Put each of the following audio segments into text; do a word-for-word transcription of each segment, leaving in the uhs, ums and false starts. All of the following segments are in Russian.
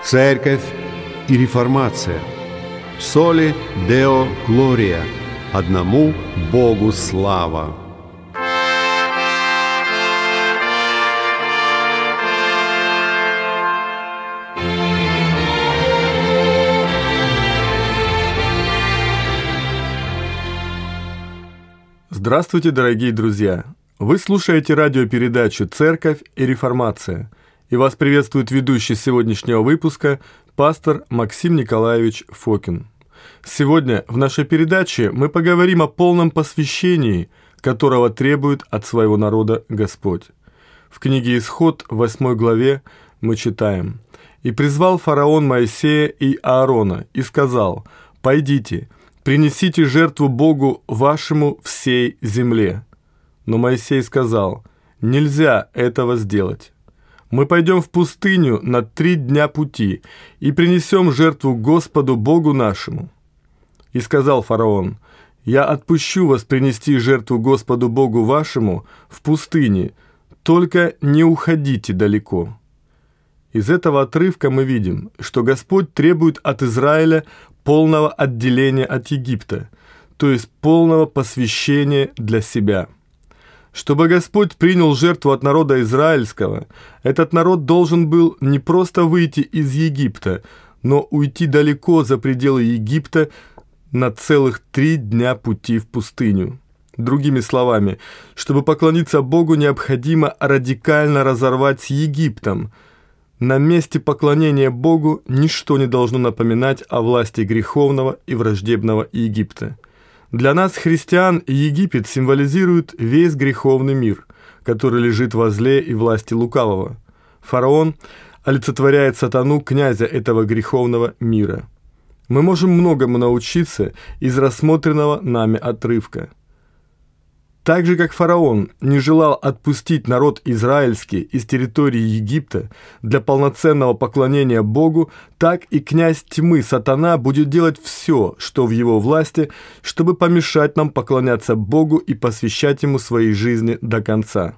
Церковь и реформация. Соли Део Глория. Одному Богу слава. Здравствуйте, дорогие друзья! Вы слушаете радиопередачу «Церковь и реформация», и вас приветствует ведущий сегодняшнего выпуска пастор Максим Николаевич Фокин. Сегодня в нашей передаче мы поговорим о полном посвящении, которого требует от своего народа Господь. В книге «Исход» в восьмой главе мы читаем: «И призвал фараон Моисея и Аарона, и сказал: пойдите, принесите жертву Богу вашему всей земле». Но Моисей сказал: нельзя этого сделать. Мы пойдем в пустыню на три дня пути и принесем жертву Господу Богу нашему. И сказал фараон: я отпущу вас принести жертву Господу Богу вашему в пустыне, только не уходите далеко. Из этого отрывка мы видим, что Господь требует от Израиля полного отделения от Египта, то есть полного посвящения для себя. Чтобы Господь принял жертву от народа израильского, этот народ должен был не просто выйти из Египта, но уйти далеко за пределы Египта на целых три дня пути в пустыню. Другими словами, чтобы поклониться Богу, необходимо радикально разорвать с Египтом. На месте поклонения Богу ничто не должно напоминать о власти греховного и враждебного Египта. Для нас, христиан, Египет символизирует весь греховный мир, который лежит во зле и власти лукавого. Фараон олицетворяет сатану, князя этого греховного мира. Мы можем многому научиться из рассмотренного нами отрывка. Так же, как фараон не желал отпустить народ израильский из территории Египта для полноценного поклонения Богу, так и князь тьмы, сатана, будет делать все, что в его власти, чтобы помешать нам поклоняться Богу и посвящать Ему своей жизни до конца.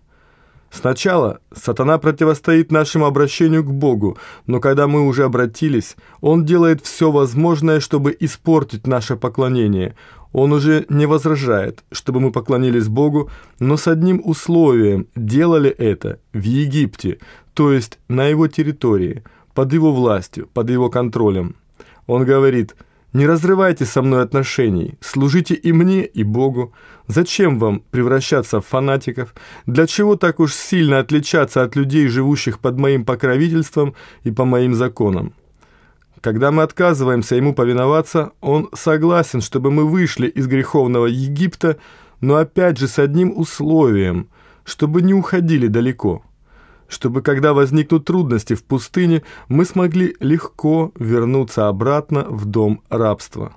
Сначала сатана противостоит нашему обращению к Богу, но когда мы уже обратились, он делает все возможное, чтобы испортить наше поклонение. Он уже не возражает, чтобы мы поклонились Богу, но с одним условием: делали это в Египте, то есть на его территории, под его властью, под его контролем. Он говорит: не разрывайте со мной отношений, служите и мне, и Богу. Зачем вам превращаться в фанатиков? Для чего так уж сильно отличаться от людей, живущих под моим покровительством и по моим законам? Когда мы отказываемся ему повиноваться, он согласен, чтобы мы вышли из греховного Египта, но опять же с одним условием: чтобы не уходили далеко, чтобы, когда возникнут трудности в пустыне, мы смогли легко вернуться обратно в дом рабства.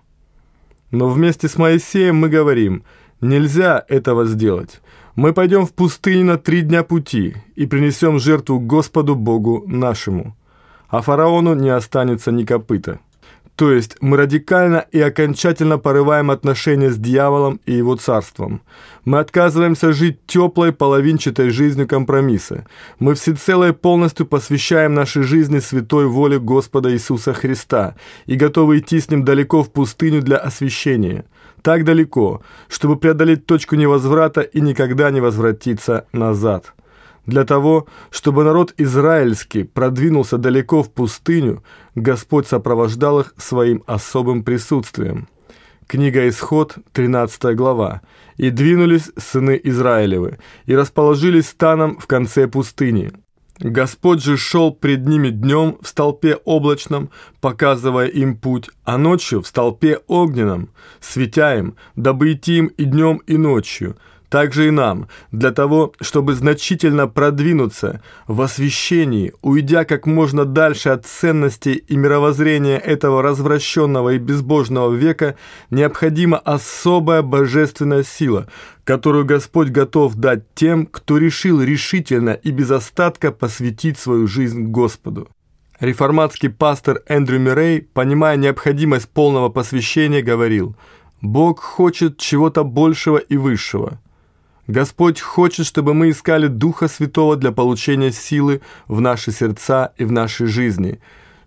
Но вместе с Моисеем мы говорим: нельзя этого сделать. Мы пойдем в пустыню на три дня пути и принесем жертву Господу Богу нашему, а фараону не останется ни копыта. То есть мы радикально и окончательно порываем отношения с дьяволом и его царством. Мы отказываемся жить теплой, половинчатой жизнью компромисса. Мы всецело и полностью посвящаем нашей жизни святой воле Господа Иисуса Христа и готовы идти с Ним далеко в пустыню для освящения. Так далеко, чтобы преодолеть точку невозврата и никогда не возвратиться назад. Для того, чтобы народ израильский продвинулся далеко в пустыню, Господь сопровождал их своим особым присутствием. Книга «Исход», тринадцатая глава. «И двинулись сыны Израилевы, и расположились станом в конце пустыни. Господь же шел пред ними днем в столпе облачном, показывая им путь, а ночью в столпе огненном, светя им, дабы идти им и днем, и ночью». Также и нам, для того, чтобы значительно продвинуться в освящении, уйдя как можно дальше от ценностей и мировоззрения этого развращенного и безбожного века, необходима особая божественная сила, которую Господь готов дать тем, кто решил решительно и без остатка посвятить свою жизнь Господу. Реформатский пастор Эндрю Мюррей, понимая необходимость полного посвящения, говорил: «Бог хочет чего-то большего и высшего. Господь хочет, чтобы мы искали Духа Святого для получения силы в наши сердца и в нашей жизни,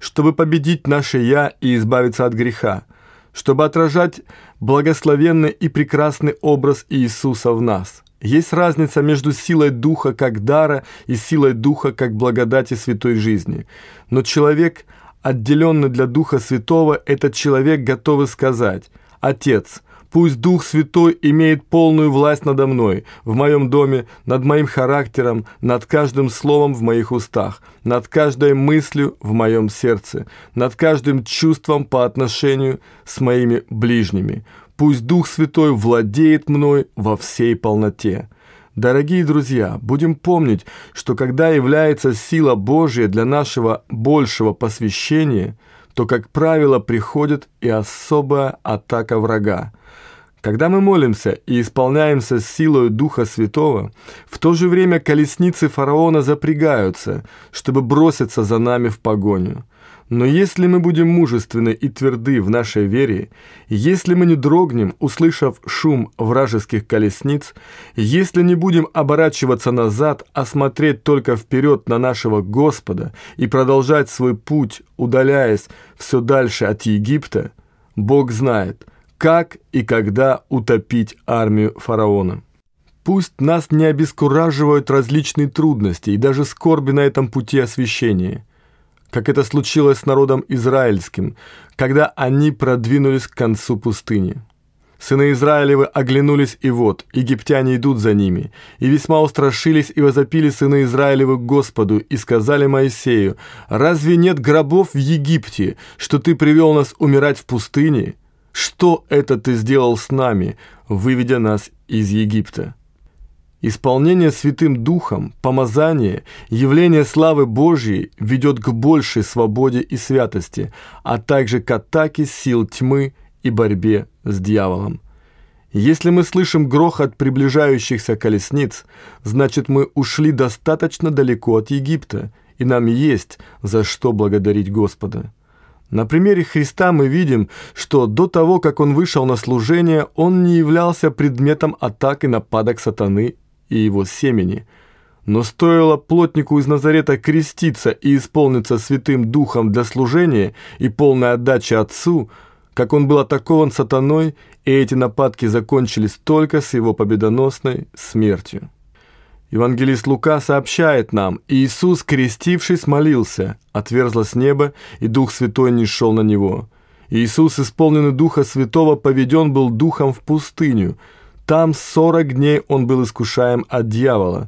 чтобы победить наше «я» и избавиться от греха, чтобы отражать благословенный и прекрасный образ Иисуса в нас. Есть разница между силой Духа как дара и силой Духа как благодати святой жизни. Но человек, отделенный для Духа Святого, этот человек готов сказать: «Отец, пусть Дух Святой имеет полную власть надо мной, в моем доме, над моим характером, над каждым словом в моих устах, над каждой мыслью в моем сердце, над каждым чувством по отношению с моими ближними. Пусть Дух Святой владеет мной во всей полноте». Дорогие друзья, будем помнить, что когда является сила Божья для нашего большего посвящения, то, как правило, приходит и особая атака врага. Когда мы молимся и исполняемся силой Духа Святого, в то же время колесницы фараона запрягаются, чтобы броситься за нами в погоню. Но если мы будем мужественны и тверды в нашей вере, если мы не дрогнем, услышав шум вражеских колесниц, если не будем оборачиваться назад, а смотреть только вперед на нашего Господа и продолжать свой путь, удаляясь все дальше от Египта, Бог знает, как и когда утопить армию фараона. Пусть нас не обескураживают различные трудности и даже скорби на этом пути освящения, как это случилось с народом израильским, когда они продвинулись к концу пустыни. Сыны Израилевы оглянулись, и вот, египтяне идут за ними, и весьма устрашились и возопили сыны Израилевы к Господу, и сказали Моисею: «Разве нет гробов в Египте, что ты привел нас умирать в пустыне? Что это ты сделал с нами, выведя нас из Египта?» Исполнение Святым Духом, помазание, явление славы Божьей ведет к большей свободе и святости, а также к атаке сил тьмы и борьбе с дьяволом. Если мы слышим грохот приближающихся колесниц, значит, мы ушли достаточно далеко от Египта, и нам есть за что благодарить Господа. На примере Христа мы видим, что до того, как Он вышел на служение, Он не являлся предметом атак и нападок сатаны и его семени. Но стоило плотнику из Назарета креститься и исполниться Святым Духом для служения и полной отдачи Отцу, как он был атакован сатаной, и эти нападки закончились только с его победоносной смертью. Евангелист Лука сообщает нам: «Иисус, крестившись, молился, отверзлось небо, и Дух Святой нишел на него. Иисус, исполненный Духа Святого, поведен был Духом в пустыню. Там сорок дней он был искушаем от дьявола.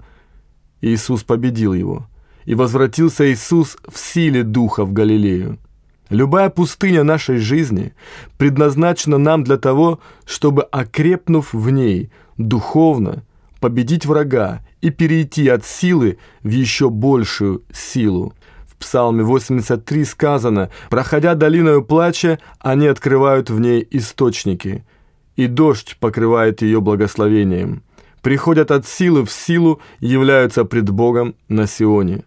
Иисус победил его. И возвратился Иисус в силе Духа в Галилею». Любая пустыня нашей жизни предназначена нам для того, чтобы, окрепнув в ней духовно, победить врага и перейти от силы в еще большую силу. В Псалме восемьдесят три сказано: «Проходя долиною плача, они открывают в ней источники, и дождь покрывает ее благословением. Приходят от силы в силу, являются пред Богом на Сионе».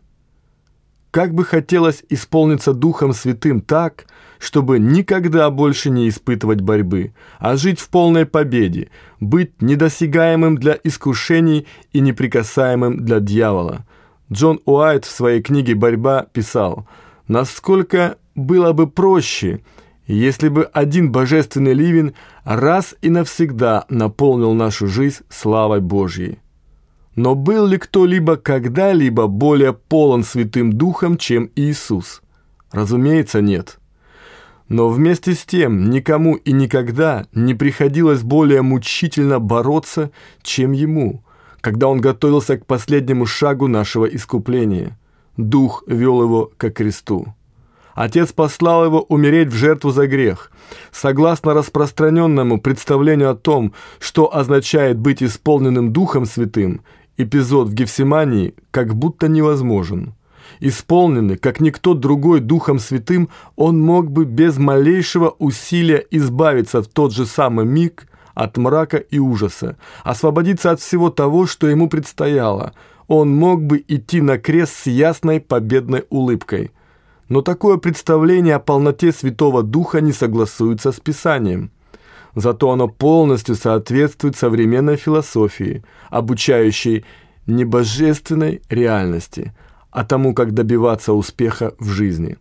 Как бы хотелось исполниться Духом Святым так, чтобы никогда больше не испытывать борьбы, а жить в полной победе, быть недосягаемым для искушений и неприкасаемым для дьявола. Джон Уайт в своей книге «Борьба» писал: «Насколько было бы проще, если бы один божественный ливень раз и навсегда наполнил нашу жизнь славой Божьей». Но был ли кто-либо когда-либо более полон Святым Духом, чем Иисус? Разумеется, нет. Но вместе с тем никому и никогда не приходилось более мучительно бороться, чем Ему, когда Он готовился к последнему шагу нашего искупления. Дух вел Его ко кресту. Отец послал Его умереть в жертву за грех. Согласно распространенному представлению о том, что означает быть исполненным Духом Святым, эпизод в Гефсимании как будто невозможен. Исполненный, как никто другой, Духом Святым, он мог бы без малейшего усилия избавиться в тот же самый миг от мрака и ужаса, освободиться от всего того, что ему предстояло. Он мог бы идти на крест с ясной победной улыбкой. Но такое представление о полноте Святого Духа не согласуется с Писанием. Зато оно полностью соответствует современной философии, обучающей не божественной реальности, а тому, как добиваться успеха в жизни.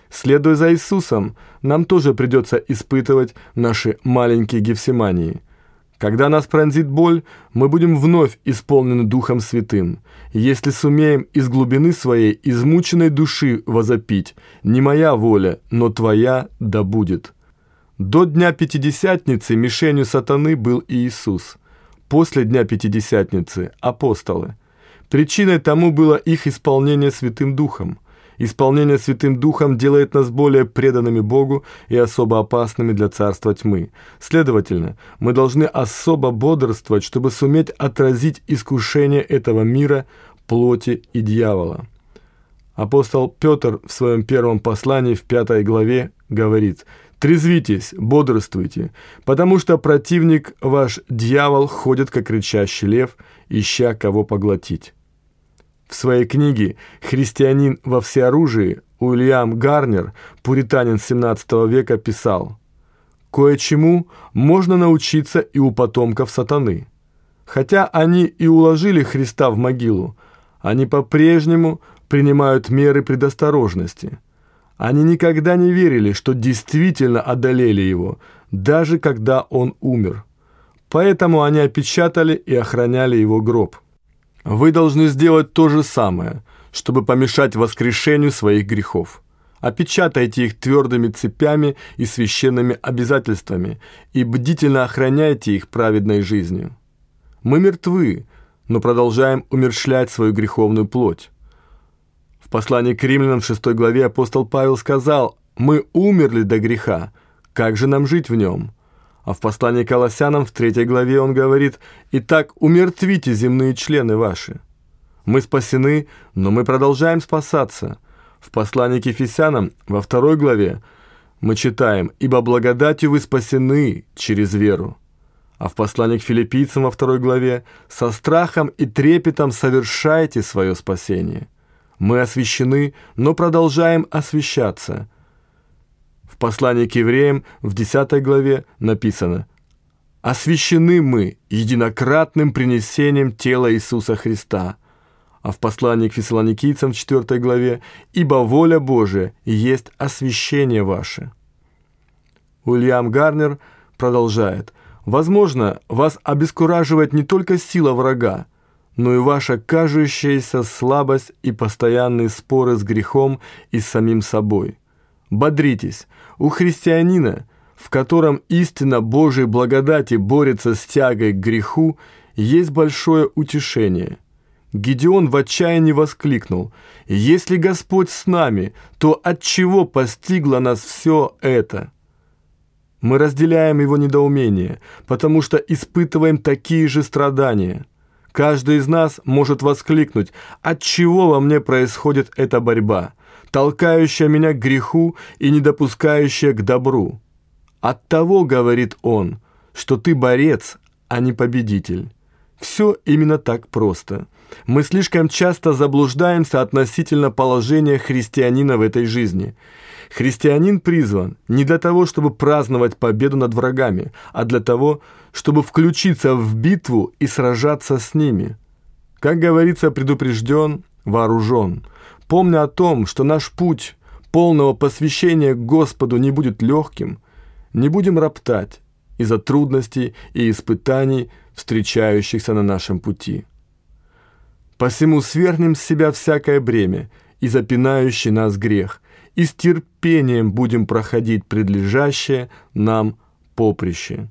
Следуя за Иисусом, нам тоже придется испытывать наши маленькие Гефсимании. Когда нас пронзит боль, мы будем вновь исполнены Духом Святым. Если сумеем из глубины своей измученной души возопить: «Не моя воля, но Твоя да будет». До Дня Пятидесятницы мишенью сатаны был Иисус. После Дня Пятидесятницы – апостолы. Причиной тому было их исполнение Святым Духом. Исполнение Святым Духом делает нас более преданными Богу и особо опасными для царства тьмы. Следовательно, мы должны особо бодрствовать, чтобы суметь отразить искушение этого мира, плоти и дьявола. Апостол Петр в своем первом послании в пятой главе говорит: «Трезвитесь, бодрствуйте, потому что противник ваш, дьявол, ходит, как рычащий лев, ища кого поглотить». В своей книге «Христианин во всеоружии» Уильям Гарнер, пуританин семнадцатого века, писал: «Кое-чему можно научиться и у потомков сатаны. Хотя они и уложили Христа в могилу, они по-прежнему принимают меры предосторожности. Они никогда не верили, что действительно одолели его, даже когда он умер. Поэтому они опечатали и охраняли его гроб. Вы должны сделать то же самое, чтобы помешать воскрешению своих грехов. Опечатайте их твердыми цепями и священными обязательствами и бдительно охраняйте их праведной жизнью. Мы мертвы, но продолжаем умерщвлять свою греховную плоть. В послании к Римлянам в шестой главе апостол Павел сказал: «Мы умерли до греха, как же нам жить в нем?» А в послании к Колоссянам в третьей главе он говорит: «Итак, умертвите земные члены ваши». Мы спасены, но мы продолжаем спасаться. В послании к Ефесянам во второй главе мы читаем: «Ибо благодатью вы спасены через веру». А в послании к Филиппийцам во второй главе: «Со страхом и трепетом совершайте свое спасение». Мы освящены, но продолжаем освящаться. В послании к евреям в десятой главе написано: «Освящены мы единократным принесением тела Иисуса Христа». А в послании к фессалоникийцам в четвёртой главе: «Ибо воля Божия есть освящение ваше». Уильям Гарнер продолжает: «Возможно, вас обескураживает не только сила врага, но и ваша кажущаяся слабость и постоянные споры с грехом и с самим собой. Бодритесь, у христианина, в котором истина Божьей благодати борется с тягой к греху, есть большое утешение». Гедеон в отчаянии воскликнул: «Если Господь с нами, то отчего постигло нас все это?» Мы разделяем его недоумение, потому что испытываем такие же страдания. Каждый из нас может воскликнуть: «Отчего во мне происходит эта борьба, толкающая меня к греху и не допускающая к добру?» «Оттого, — говорит он, — что ты борец, а не победитель». Все именно так просто. Мы слишком часто заблуждаемся относительно положения христианина в этой жизни. Христианин призван не для того, чтобы праздновать победу над врагами, а для того, чтобы включиться в битву и сражаться с ними. Как говорится, предупрежден, вооружен. Помня о том, что наш путь полного посвящения Господу не будет легким, не будем роптать из-за трудностей и испытаний, встречающихся на нашем пути. Посему свергнем с себя всякое бремя и запинающий нас грех, и с терпением будем проходить предлежащее нам поприще.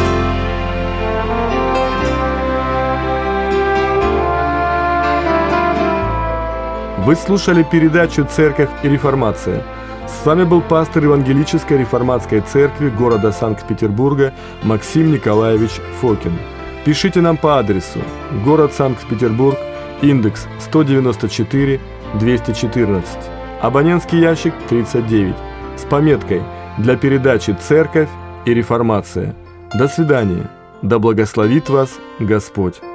Вы слушали передачу «Церковь и реформация». С вами был пастор Евангелической реформатской церкви города Санкт-Петербурга Максим Николаевич Фокин. Пишите нам по адресу: город Санкт-Петербург, индекс сто девяносто четыре двести четырнадцать, абонентский ящик тридцать девять, с пометкой «Для передачи «Церковь и реформация». До свидания. Да благословит вас Господь.